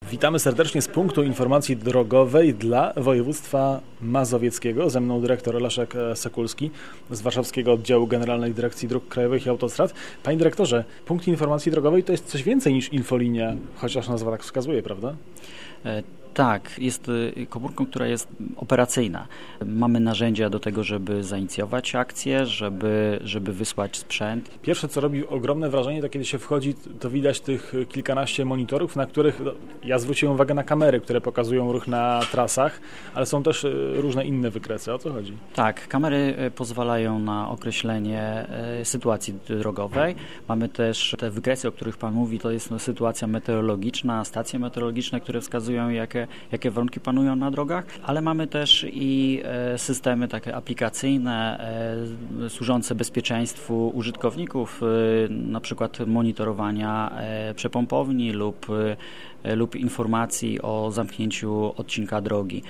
Witamy serdecznie z punktu informacji drogowej dla województwa mazowieckiego. Ze mną dyrektor Leszek Sekulski z Warszawskiego Oddziału Generalnej Dyrekcji Dróg Krajowych i Autostrad. Panie dyrektorze, punkt informacji drogowej to jest coś więcej niż infolinia, chociaż nazwa tak wskazuje, prawda? Tak, jest komórką, która jest operacyjna. Mamy narzędzia do tego, żeby zainicjować akcję, żeby wysłać sprzęt. Pierwsze, co robi ogromne wrażenie, to kiedy się wchodzi, to widać tych kilkanaście monitorów, na których, ja zwróciłem uwagę na kamery, które pokazują ruch na trasach, ale są też różne inne wykresy. O co chodzi? Tak, kamery pozwalają na określenie sytuacji drogowej. Mamy też te wykresy, o których Pan mówi, to jest sytuacja meteorologiczna, stacje meteorologiczne, które wskazują, jakie warunki panują na drogach, ale mamy też i systemy takie aplikacyjne, służące bezpieczeństwu użytkowników, na przykład monitorowania przepompowni lub informacji o zamknięciu odcinka drogi,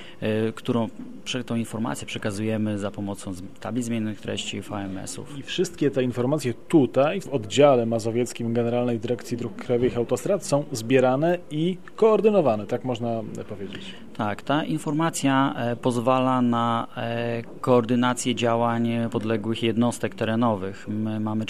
tą informację przekazujemy za pomocą tabli zmiennych treści VMS-ów. I wszystkie te informacje tutaj w oddziale mazowieckim Generalnej Dyrekcji Dróg Krajowych i Autostrad są zbierane i koordynowane, tak można powiedzieć. Tak, ta informacja pozwala na koordynację działań podległych jednostek terenowych. My mamy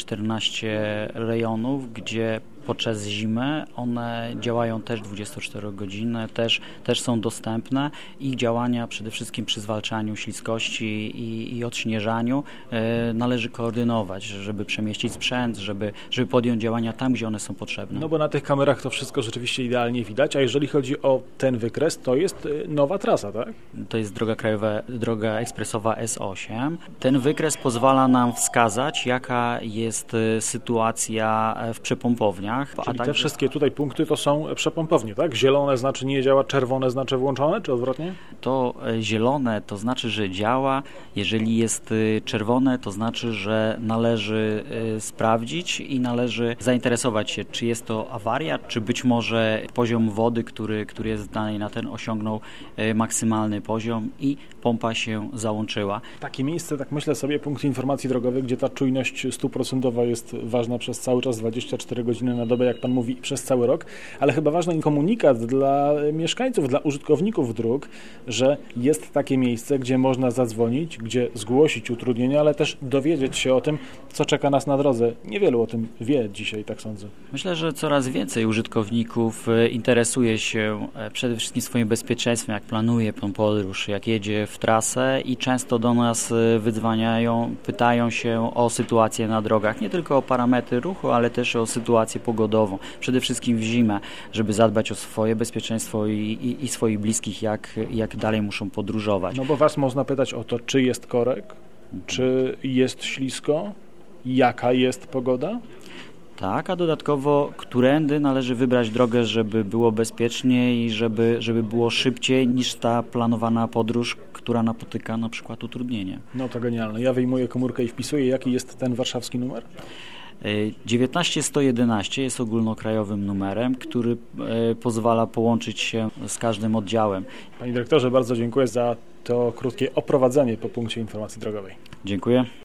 14 rejonów, gdzie podczas zimy one działają też 24 godziny, też są dostępne. Ich działania przede wszystkim przy zwalczaniu śliskości i odśnieżaniu należy koordynować, żeby przemieścić sprzęt, żeby podjąć działania tam, gdzie one są potrzebne. No bo na tych kamerach to wszystko rzeczywiście idealnie widać, a jeżeli chodzi o ten wykres, to jest nowa trasa, tak? To jest droga ekspresowa S8. Ten wykres pozwala nam wskazać, jaka jest sytuacja w przepompowniach. Czyli te wszystkie tutaj punkty to są przepompownie, tak? Zielone znaczy nie działa, czerwone znaczy włączone, czy odwrotnie? To zielone to znaczy, że działa. Jeżeli jest czerwone, to znaczy, że należy sprawdzić i należy zainteresować się, czy jest to awaria, czy być może poziom wody, który jest dalej na ten, osiągnął maksymalny poziom i pompa się załączyła. Takie miejsce, tak myślę sobie, punkt informacji drogowych, gdzie ta czujność 100% jest ważna przez cały czas, 24 godziny na dobę, jak Pan mówi, przez cały rok, ale chyba ważny komunikat dla mieszkańców, dla użytkowników dróg, że jest takie miejsce, gdzie można zadzwonić, gdzie zgłosić utrudnienia, ale też dowiedzieć się o tym, co czeka nas na drodze. Niewielu o tym wie dzisiaj, tak sądzę. Myślę, że coraz więcej użytkowników interesuje się przede wszystkim swoim bezpieczeństwem, jak planuje tą podróż, jak jedzie w trasę i często do nas wydzwaniają, pytają się o sytuację na drogach, nie tylko o parametry ruchu, ale też o sytuację pogodową. Przede wszystkim w zimę, żeby zadbać o swoje bezpieczeństwo i swoich bliskich, jak dalej muszą podróżować. No bo Was można pytać o to, czy jest korek, czy jest ślisko, jaka jest pogoda? Tak, a dodatkowo, którędy należy wybrać drogę, żeby było bezpiecznie i żeby było szybciej niż ta planowana podróż, która napotyka na przykład utrudnienie. No to genialne. Ja wyjmuję komórkę i wpisuję, jaki jest ten warszawski numer? 19111 jest ogólnokrajowym numerem, który pozwala połączyć się z każdym oddziałem. Panie dyrektorze, bardzo dziękuję za to krótkie oprowadzenie po punkcie informacji drogowej. Dziękuję.